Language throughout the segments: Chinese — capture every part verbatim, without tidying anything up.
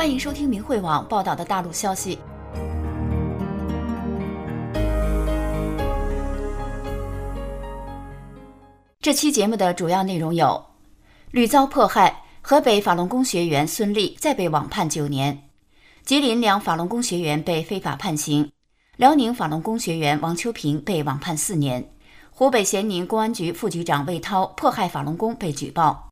欢迎收听明慧网报道的大陆消息。这期节目的主要内容有：屡遭迫害，河北法轮功学员孙俪再被网判九年；吉林两法轮功学员被非法判刑；辽宁法轮功学员王秋平被网判四年；湖北咸宁公安局副局长魏涛迫害法轮功被举报。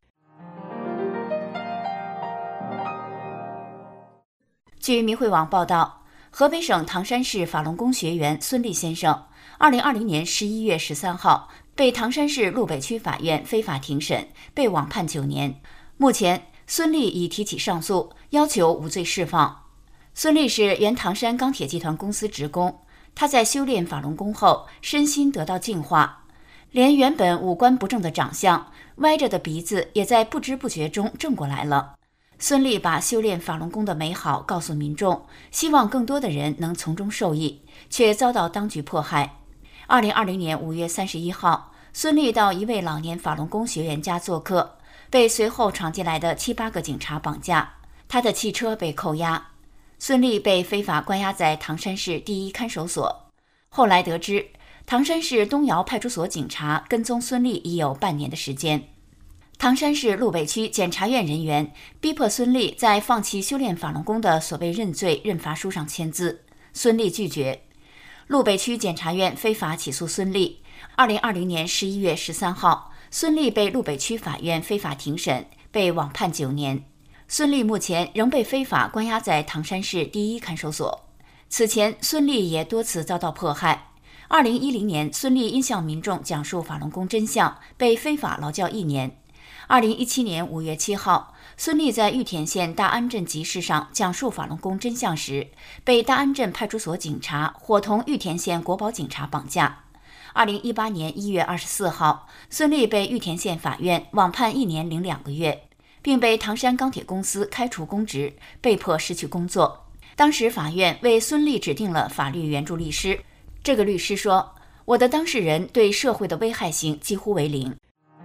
据明慧网报道，河北省唐山市法轮功学员孙俪先生，二零二零年十一月十三号被唐山市路北区法院非法庭审，被网判九年。目前，孙俪已提起上诉，要求无罪释放。孙俪是原唐山钢铁集团公司职工，她在修炼法轮功后，身心得到净化，连原本五官不正的长相、歪着的鼻子，也在不知不觉中正过来了。孙俪把修炼法轮功的美好告诉民众，希望更多的人能从中受益，却遭到当局迫害。二零二零年五月三十一号，孙俪到一位老年法轮功学员家做客，被随后闯进来的七八个警察绑架，他的汽车被扣押，孙俪被非法关押在唐山市第一看守所。后来得知，唐山市东窑派出所警察跟踪孙俪已有半年的时间。唐山市路北区检察院人员逼迫孙俪在放弃修炼法轮功的所谓认罪认罚书上签字，孙俪拒绝。路北区检察院非法起诉孙俪。二零二零年十一月十三号，孙俪被路北区法院非法庭审，被网判九年。孙俪目前仍被非法关押在唐山市第一看守所。此前，孙俪也多次遭到迫害。二零一零年，孙俪因向民众讲述法轮功真相，被非法劳教一年。二零一七年五月七号，孙俪在玉田县大安镇集市上讲述法轮功真相时，被大安镇派出所警察伙同玉田县国保警察绑架。二零一八年一月二十四号，孙俪被玉田县法院网判一年零两个月，并被唐山钢铁公司开除公职，被迫失去工作。当时法院为孙俪指定了法律援助律师，这个律师说：“我的当事人对社会的危害性几乎为零。”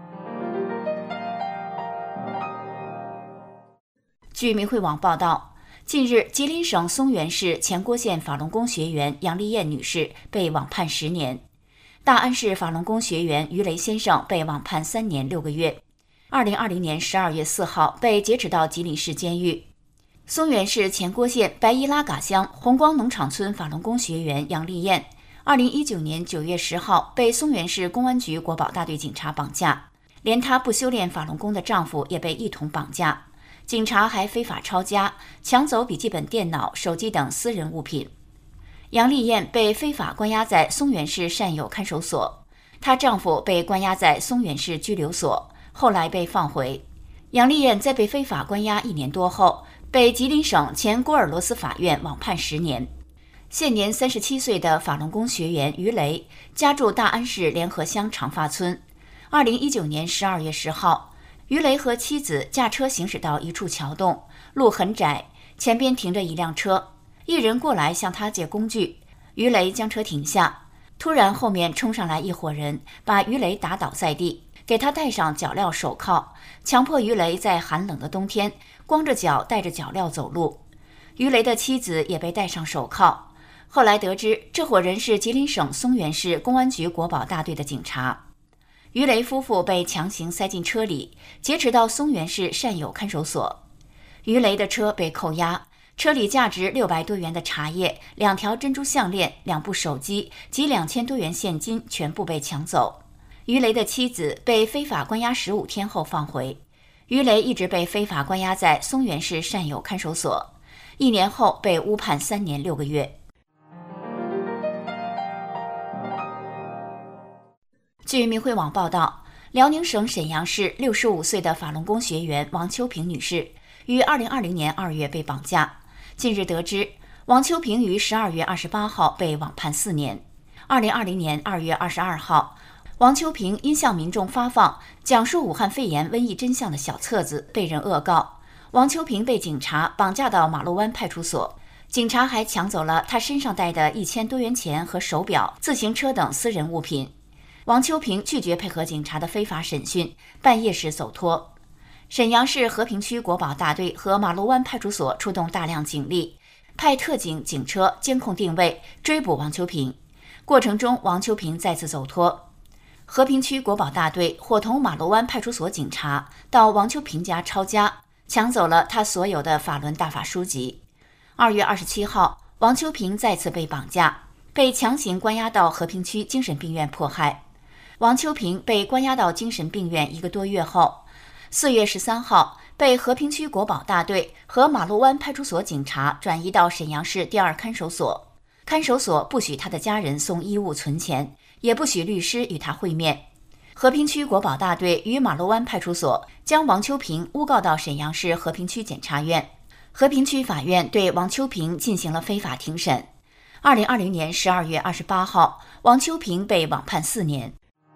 据明慧网报道，近日吉林省松原市前郭县法轮功学员杨丽艳女士被网判十年，大安市法轮功学员于雷先生被网判三年六个月，二零二零年十二月四号被劫持到吉林市监狱。松原市前郭县白衣拉嘎乡红光农场村法轮功学员杨丽艳，二零一九年九月十号被松原市公安局国保大队警察绑架，连她不修炼法轮功的丈夫也被一同绑架。警察还非法抄家，抢走笔记本电脑、手机等私人物品。杨丽艳被非法关押在松原市善友看守所，她丈夫被关押在松原市拘留所，后来被放回。杨丽艳在被非法关押一年多后，被吉林省前郭尔罗斯法院网判十年。现年三十七岁的法轮功学员于雷，家住大安市联合乡长发村。二零一九年十二月十号，于雷和妻子驾车行驶到一处桥洞，路很窄，前边停着一辆车，一人过来向他借工具，于雷将车停下，突然后面冲上来一伙人，把于雷打倒在地，给他戴上脚镣手铐，强迫于雷在寒冷的冬天光着脚带着脚镣走路。于雷的妻子也被戴上手铐。后来得知，这伙人是吉林省松原市公安局国保大队的警察。于雷夫妇被强行塞进车里，劫持到松原市善友看守所。于雷的车被扣押，车里价值六百多元的茶叶、两条珍珠项链、两部手机及两千多元现金全部被抢走。于雷的妻子被非法关押十五天后放回。于雷一直被非法关押在松原市善友看守所，一年后被误判三年六个月。据明慧网报道，辽宁省沈阳市六十五岁的法轮功学员王秋平女士于二零二零年二月被绑架。近日得知，王秋平于十二月二十八号被网判四年。二零二零年二月二十二号，王秋平因向民众发放讲述武汉肺炎瘟疫真相的小册子，被人恶告。王秋平被警察绑架到马路湾派出所，警察还抢走了他身上带的一千多元钱和手表、自行车等私人物品。王秋平拒绝配合警察的非法审讯，半夜时走脱。 沈阳市和平区国保大队和马路湾派出所出动大量警力，派特警警车监控定位，追捕王秋平。过程中，王秋平再次走脱。和平区国保大队伙同马路湾派出所警察到王秋平家抄家，抢走了他所有的法轮大法书籍。二月二十七号，王秋平再次被绑架，被强行关押到和平区精神病院迫害。王秋平被关押到精神病院一个多月后，四月十三号被和平区国保大队和马路湾派出所警察转移到沈阳市第二看守所。看守所不许他的家人送衣物存钱，也不许律师与他会面。和平区国保大队与马路湾派出所将王秋平诬告到沈阳市和平区检察院。和平区法院对王秋平进行了非法庭审。二零二零年十二月二十八号，王秋平被网判四年。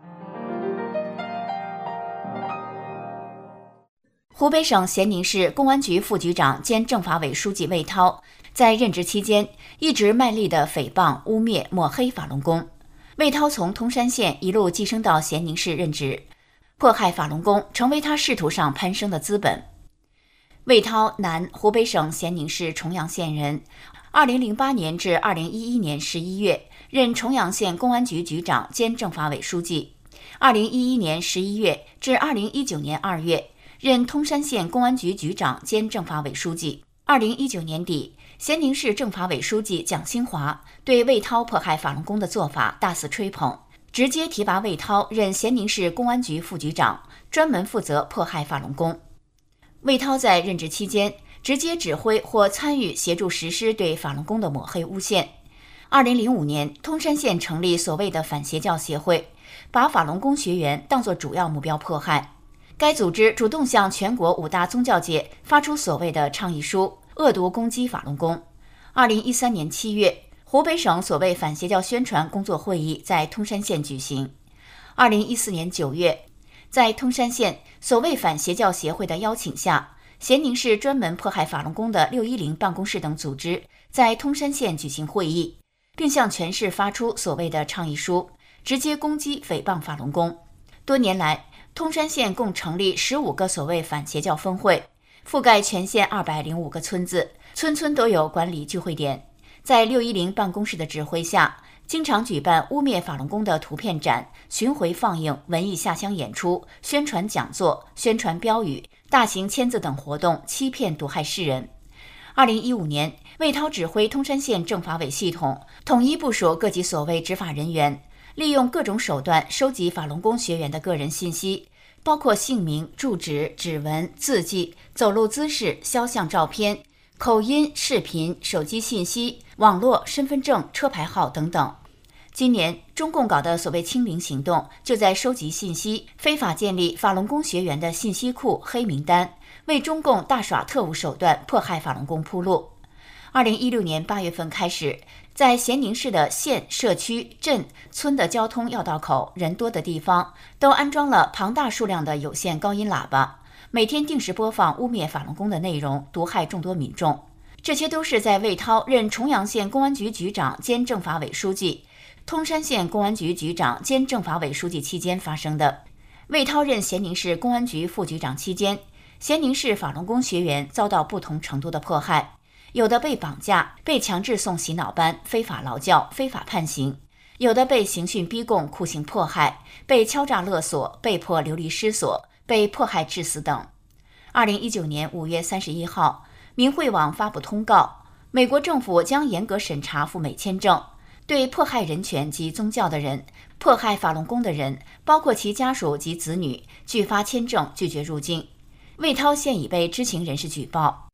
湖北省咸宁市公安局副局长兼政法委书记魏涛在任职期间一直卖力地诽谤、污蔑、抹黑法轮功。魏涛从通山县一路晋升到咸宁市任职，迫害法轮功成为他仕途上攀升的资本。魏涛，男，湖北省咸宁市重阳县人。二零零八年至二零一一年十一月，任重阳县公安局局长兼政法委书记。二零一一年十一月至二零一九年二月，任通山县公安局局长兼政法委书记。二零一九年底，咸宁市政法委书记蒋新华对魏涛迫害法轮功的做法大肆吹捧，直接提拔魏涛任咸宁市公安局副局长，专门负责迫害法轮功。魏涛在任职期间，直接指挥或参与协助实施对法轮功的抹黑诬陷。二零零五年，通山县成立所谓的反邪教协会，把法轮功学员当作主要目标迫害。该组织主动向全国五大宗教界发出所谓的倡议书，恶毒攻击法轮功。二零一三年七月，湖北省所谓反邪教宣传工作会议在通山县举行。二零一四年九月，在通山县所谓反邪教协会的邀请下，咸宁市专门迫害法轮功的六一零办公室等组织在通山县举行会议，并向全市发出所谓的倡议书，直接攻击诽谤法轮功。多年来，通山县共成立十五个所谓反邪教分会，覆盖全县二百零五个村子，村村都有管理聚会点。在六一零办公室的指挥下，经常举办污蔑法轮功的图片展、巡回放映、文艺下乡演出、宣传讲座、宣传标语、大型签字等活动，欺骗毒害世人。二零一五年，魏涛指挥通山县政法委系统统一部署各级所谓执法人员，利用各种手段收集法轮功学员的个人信息，包括姓名、住址、指纹、字迹、走路姿势、肖像照片、口音、视频、手机信息、网络、身份证、车牌号等等。今年，中共搞的所谓清零行动，就在收集信息，非法建立法轮功学员的信息库黑名单，为中共大耍特务手段迫害法轮功铺路。二零一六年八月份开始，在咸宁市的县、社区、镇、村的交通要道口、人多的地方，都安装了庞大数量的有线高音喇叭，每天定时播放污蔑法轮功的内容，毒害众多民众。这些都是在魏涛任重阳县公安局局长兼政法委书记、通山县公安局局长兼政法委书记期间发生的。魏涛任咸宁市公安局副局长期间，咸宁市法轮功学员遭到不同程度的迫害，有的被绑架，被强制送洗脑班、非法劳教、非法判刑；有的被刑讯逼供、酷刑迫害，被敲诈勒索，被迫流离失所，被迫害致死等。二零一九年五月三十一号，明慧网发布通告，美国政府将严格审查赴美签证，对迫害人权及宗教的人、迫害法轮功的人，包括其家属及子女，拒发签证，拒绝入境。魏涛现已被知情人士举报。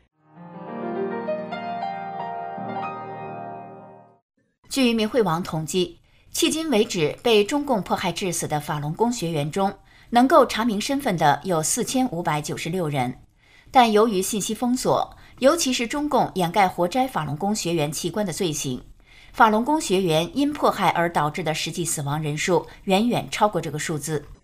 据明慧网统计，迄今为止被中共迫害致死的法轮功学员中，能够查明身份的有四千五百九十六人，但由于信息封锁，尤其是中共掩盖活摘法轮功学员器官的罪行，法轮功学员因迫害而导致的实际死亡人数远远超过这个数字。